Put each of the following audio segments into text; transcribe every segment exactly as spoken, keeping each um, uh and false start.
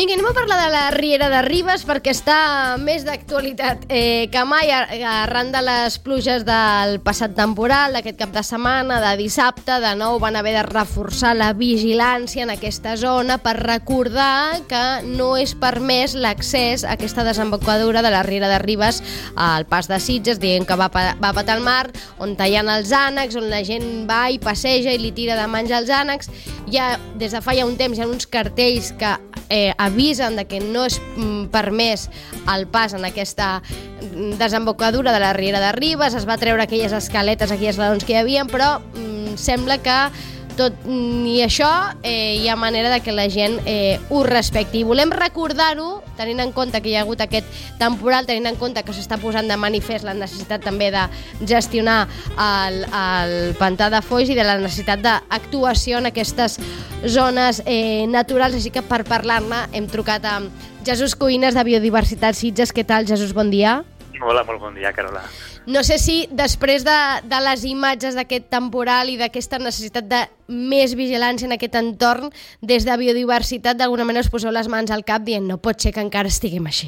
Vinga, anem a parlar de la Riera de Ribes perquè està més d'actualitat eh, que mai arran de les pluges del passat temporal, d'aquest cap de setmana, de dissabte. De nou van haver de reforçar la vigilància en aquesta zona per recordar que no és permès l'accés a aquesta desembocadura de la Riera de Ribes al Pas de Sitges, dient que va, va patar al mar, on tallant els ànecs, on la gent va i passeja i li tira de menjar els ànecs. Ja des de fa ja un temps hi ha uns cartells que eh, avisen de que no és mm, permès el pas en aquesta desembocadura de la Riera de Ribes. Es va treure aquelles escaletes, aquelles ladrons que hi havia, però mm, sembla que tot i això eh, hi ha manera de que la gent eh, ho respecti. I volem recordar-ho, tenint en compte que hi ha hagut aquest temporal, tenint en compte que s'està posant de manifest la necessitat també de gestionar el, el pantà de Foix i de la necessitat d'actuació en aquestes zones eh, naturals. Així que per parlar-ne hem trucat a Jesús Cuines de Biodiversitat Sitges. Què tal, Jesús? Bon dia. Hola, molt bon dia, Carola. No sé si després de, de les imatges d'aquest temporal i d'aquesta necessitat de més vigilància en aquest entorn, des de Biodiversitat d'alguna manera us poseu les mans al cap dient no pot ser que encara estiguem així.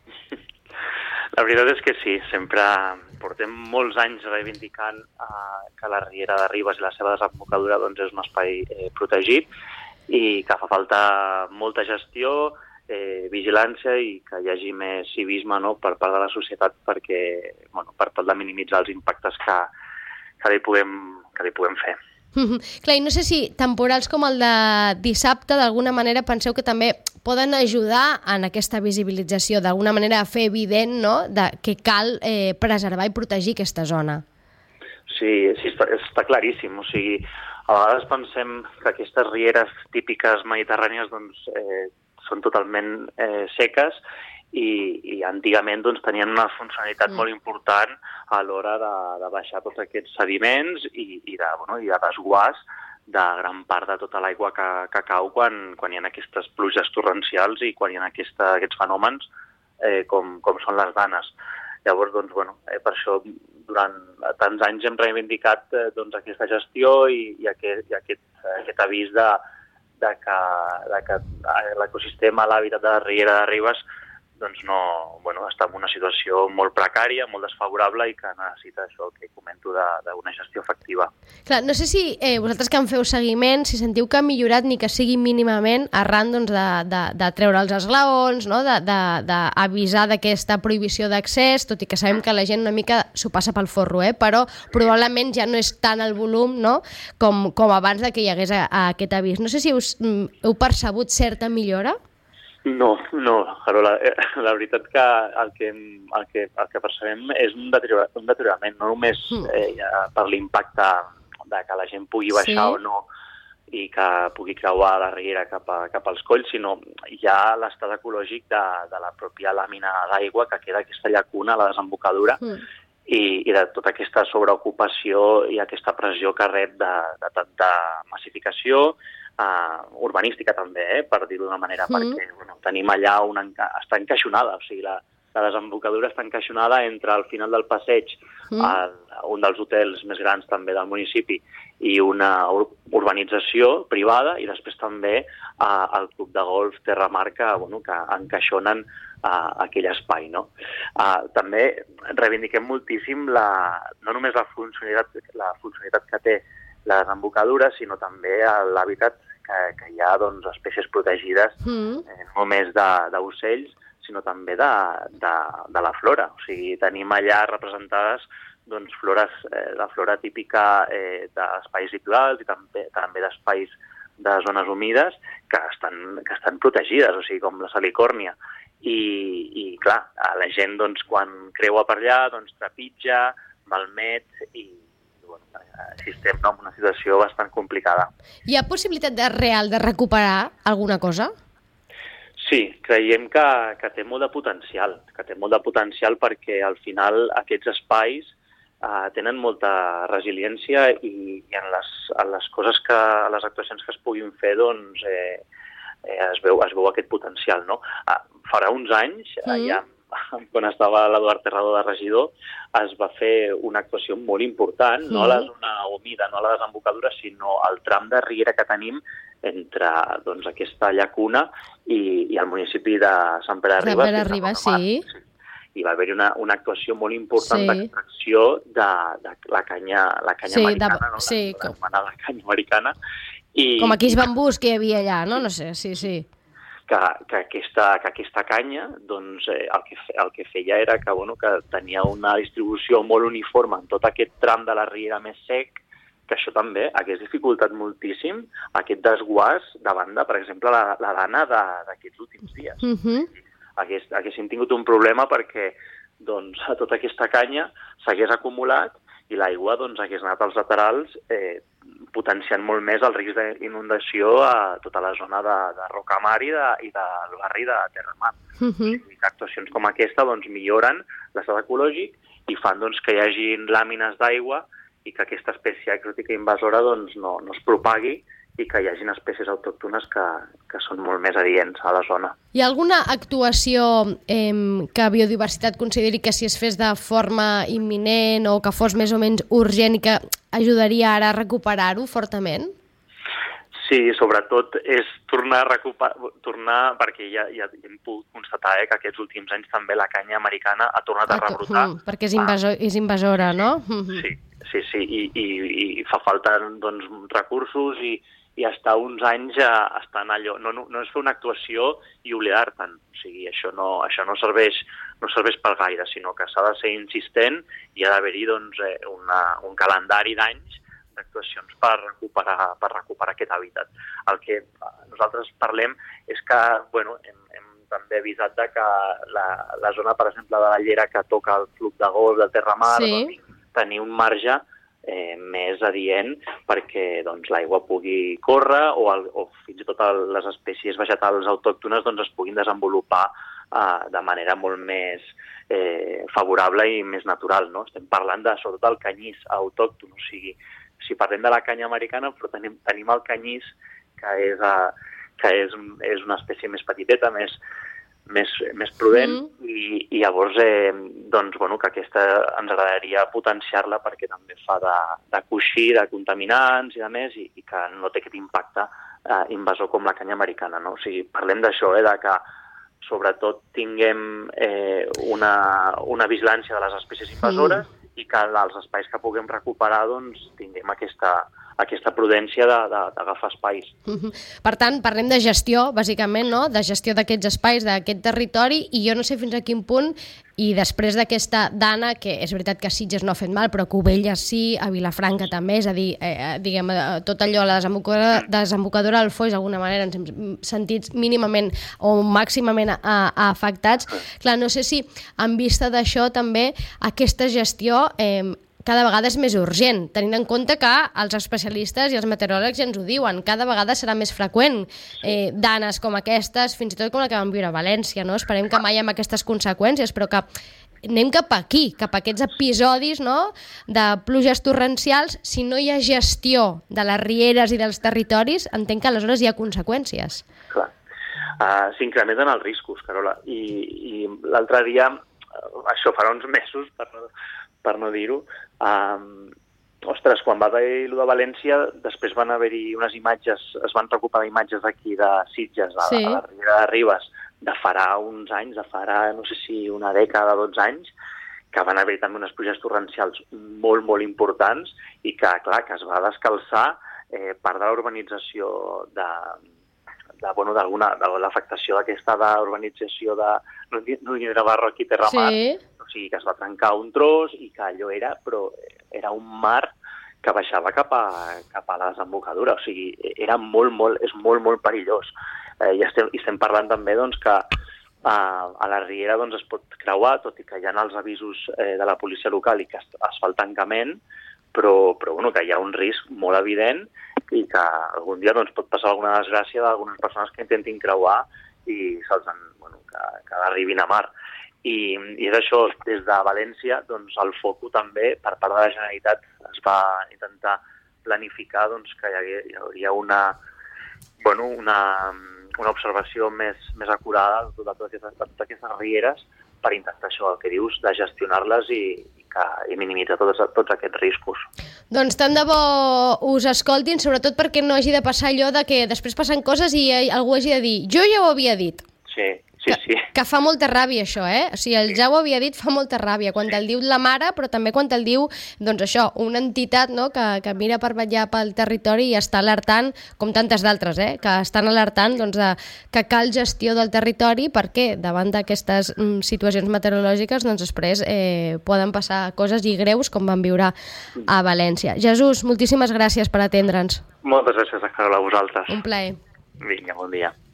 La veritat és que sí, sempre portem molts anys reivindicant eh, que la Riera de Ribes i la seva desembocadura doncs, és un espai eh, protegit i que fa falta molta gestió, Eh, vigilància i que hi hagi més civisme, no?, per part de la societat perquè, bueno, per tal de minimitzar els impactes que, que, li, puguem, que li puguem fer. Mm-hmm. Clar, i no sé si temporals com el de dissabte d'alguna manera penseu que també poden ajudar en aquesta visibilització, d'alguna manera a fer evident, no?, de que cal eh, preservar i protegir aquesta zona. Sí, sí està, està claríssim. O sigui, a vegades pensem que aquestes rieres típiques mediterrànies doncs, eh, són totalment eh, seques i, i antigament doncs, tenien una funcionalitat mm. molt important a l'hora de, de baixar tots aquests sediments i, i, de, bueno, i de desguàs de gran part de tota l'aigua que, que cau quan, quan hi ha aquestes pluges torrencials i quan hi ha aquesta, aquests fenòmens eh, com, com són les danes. Llavors, doncs, bueno, eh, per això durant tants anys hem reivindicat eh, doncs, aquesta gestió i, i, aquest, i aquest, aquest avís de de que, de que l'ecosistema, l'hàbitat de la Riera de Ribes doncs no, bueno, està en una situació molt precària, molt desfavorable i que necessita això que comento d'una gestió efectiva. Clar, no sé si eh, vosaltres que en feu seguiment, si sentiu que ha millorat ni que sigui mínimament arran doncs, de, de, de treure els esglaons, no? d'avisar d'aquesta prohibició d'accés, tot i que sabem que la gent una mica s'ho passa pel forro, eh? Però probablement ja no és tant el volum, no? com, com abans de que hi hagués a, a aquest avís. No sé si us, heu percebut certa millora? No, no, Carola, la veritat que el que, el que, el que percebem és un deteriorament, un deteriorament no només eh, per l'impacte de que la gent pugui baixar sí. o no i que pugui creuar la riera cap, a, cap als colls, sinó ja l'estat ecològic de, de la pròpia làmina d'aigua que queda aquesta llacuna a la desembocadura mm. i, i de tota aquesta sobreocupació i aquesta pressió que rep de, de tanta massificació, Uh, urbanística també, eh, per dir-ho d'una manera, mm. perquè bueno, tenim allà una enca està encaixonada, o sigui, la, la desembocadura està encaixonada entre el final del passeig, mm. el, un dels hotels més grans també del municipi, i una ur urbanització privada, i després també uh, el club de golf Terramar, que, bueno, que encaixonen uh, aquell espai. No? Uh, també reivindiquem moltíssim la, no només la funcionalitat, la funcionalitat que té la desembocadura, sinó també l'hàbitat que, que hi ha doncs, espècies protegides, mm. eh, no només d'ocells, sinó també de, de, de la flora. O sigui, tenim allà representades doncs, flores, eh, la flora típica eh, d'espais litorals i també, també d'espais de zones humides que estan, que estan protegides, o sigui, com la salicòrnia. I, i clar, la gent doncs, quan creua per allà doncs, trepitja, malmet i si estem no, en una situació bastant complicada. Hi ha possibilitat de real de recuperar alguna cosa? Sí, creiem que, que té molt de potencial, que té molt de potencial perquè al final aquests espais eh, tenen molta resiliència i, i en, les, en les coses que, les actuacions que es puguin fer, doncs eh, eh, es, veu, es veu aquest potencial, no? Eh, farà uns anys mm. eh, ja quan estava l'Eduard Terrado de regidor, es va fer una actuació molt important, no a la zona humida, no a la desembocadura, sinó al tram de riera que tenim entre doncs, aquesta llacuna i, i el municipi de Sant Pere de Ribes. Sant Pere de Ribes, sí. sí. I va haver-hi una, una actuació molt important sí. d'extracció de, de la canya, la canya sí, americana, de, no? sí, la, la, la canya americana. I, com aquells bambús que hi havia allà, no? No sé, sí, sí. Que, que, aquesta, que aquesta canya doncs, eh, el, que, el que feia era que, bueno, que tenia una distribució molt uniforme en tot aquest tram de la riera més sec, que això també hagués dificultat moltíssim aquest desguàs davant de, per exemple, la, la dana d'aquests últims dies. Uh -huh. Hagués, haguessin tingut un problema perquè doncs, tota aquesta canya s'hagués acumulat i l'aigua doncs, hagués anat als laterals eh, potenciant molt més el risc d'inundació a tota la zona de, de Rocamar i, de, i del barri de Terramar. Uh -huh. I actuacions com aquesta doncs, milloren l'estat ecològic i fan doncs, que hi hagi làmines d'aigua i que aquesta espècie exòtica invasora doncs, no, no es propagui i que hi hagin espècies autòctones que, que són molt més adients a la zona. Hi ha alguna actuació eh, que Biodiversitat consideri que si es fes de forma imminent o que fos més o menys urgent i que ajudaria ara a recuperar-ho fortament? Sí, sobretot és tornar a recuperar, tornar, perquè ja, ja hem pogut constatar eh, que aquests últims anys també la canya americana ha tornat a rebrotar. Mm, perquè és, invasor, és invasora, no? Sí, sí, sí, i, i, i fa falta doncs, recursos i i estar uns anys a estar en allò. No, no, no és fer una actuació i oblidar-te'n. O sigui, això no, això no serveix, no serveix per gaire, sinó que s'ha de ser insistent i ha d'haver-hi doncs, una, un calendari d'anys d'actuacions per recuperar, per recuperar aquest hàbitat. El que nosaltres parlem és que bueno, hem, hem també avisat de que la, la zona, per exemple, de la llera que toca el flux d'agost del Terramar, sí. doncs, tenir un marge Eh, més adient perquè doncs, l'aigua pugui córrer o, el, o fins i tot el, les espècies vegetals autòctones doncs, es puguin desenvolupar eh, de manera molt més eh, favorable i més natural. No? Estem parlant de, sobretot, del canyís autòcton. O sigui, si parlem de la canya americana, però tenim, tenim el canyís, que és, eh, que és, és una espècie més petiteta, més, més, més prudent, mm. i, i llavors eh, doncs, bueno, que aquesta ens agradaria potenciar-la perquè també fa de, de coixí, de contaminants i de més, i, i que no té aquest impacte eh, invasor com la canya americana. No? O sigui, parlem d'això, eh, de que sobretot tinguem eh, una, una vigilància de les espècies invasores mm. i que als espais que puguem recuperar doncs, tinguem aquesta aquesta prudència d'agafar espais. Uh-huh. Per tant, parlem de gestió, bàsicament, no? De gestió d'aquests espais, d'aquest territori, i jo no sé fins a quin punt, i després d'aquesta dana, que és veritat que Sitges no ha fet mal, però Cubelles sí, a Vilafranca també, és a dir, eh, diguem, tot allò, la desembocadora, desembocadora del Foix, d'alguna manera ens hem sentit mínimament o màximament a, a afectats. Clar, no sé si en vista d'això també aquesta gestió eh, cada vegada és més urgent, tenint en compte que els especialistes i els meteoròlegs ja ens ho diuen, cada vegada serà més freqüent eh, danes com aquestes, fins i tot com la que vam viure a València, no? Esperem que mai amb aquestes conseqüències, però que anem cap aquí, cap a aquests episodis, no?, de pluges torrencials. Si no hi ha gestió de les rieres i dels territoris, entenc que aleshores hi ha conseqüències. Clar. Uh, s'incrementen els riscos, Carola, i, i l'altre dia, això farà uns mesos, per no, per no dir-ho, Um, ostres, quan va haver allò de València, després van haver-hi unes imatges, es van recuperar imatges d'aquí de Sitges, a, sí. a la riera de Ribes, de farà uns anys, de farà, no sé si una dècada, dotze anys, que van haver-hi també unes pluges torrencials molt, molt importants i que, clar, que es va descalçar eh, part de la urbanització de, de, bueno, d'alguna, de l'afectació d'aquesta urbanització de Núñez de Barroc i Terramar, sí. O sigui, que es va trencar un tros i que allò era, però era un mar que baixava cap a, cap a la desembocadura. O sigui, era molt, molt, és molt, molt perillós. Eh, i, estem, I estem parlant també doncs, que eh, a la riera doncs, es pot creuar, tot i que hi ha els avisos eh, de la policia local i que es, es fa el tancament, però, però bueno, que hi ha un risc molt evident i que algun dia doncs, pot passar alguna desgràcia d'algunes persones que intentin creuar i se'ls en, bueno, que, que arribin a mar. I, i és això, des de València, doncs, el foco també, per part de la Generalitat, es va intentar planificar doncs, que hi hauria, hi hauria una, bueno, una, una observació més, més acurada de totes aquestes, de totes aquestes rieres per intentar això, el que dius, de gestionar-les i, i, que, i minimitzar tots, tots aquests riscos. Doncs tant de bo us escoltin, sobretot perquè no hagi de passar allò de que després passen coses i algú hagi de dir jo ja ho havia dit. Sí, sí, sí. Que, que fa molta ràbia això, eh? O sigui, el ja ho havia dit fa molta ràbia, quan te'l diu la mare, però també quan te'l diu, doncs això, una entitat, no?, que, que mira per vetllar pel territori i està alertant, com tantes d'altres, eh?, que estan alertant, doncs, de, que cal gestió del territori perquè davant d'aquestes mm, situacions meteorològiques, doncs, després eh, poden passar coses i greus com van viure a València. Jesús, moltíssimes gràcies per atendre'ns. Moltes gràcies, Carola, a vosaltres. Un plaer. Vinga, bon dia.